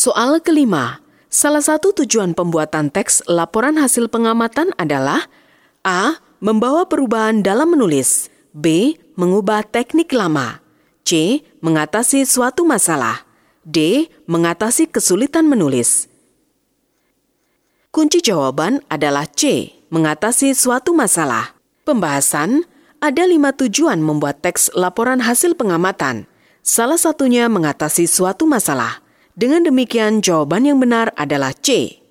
Soal kelima, salah satu tujuan pembuatan teks laporan hasil pengamatan adalah A. Membawa perubahan dalam menulis, B. Mengubah teknik lama, C. Mengatasi suatu masalah, D. Mengatasi kesulitan menulis. Kunci jawaban adalah C. Mengatasi suatu masalah. Pembahasan, ada 5 tujuan membuat teks laporan hasil pengamatan. Salah satunya mengatasi suatu masalah. Dengan demikian, jawaban yang benar adalah C.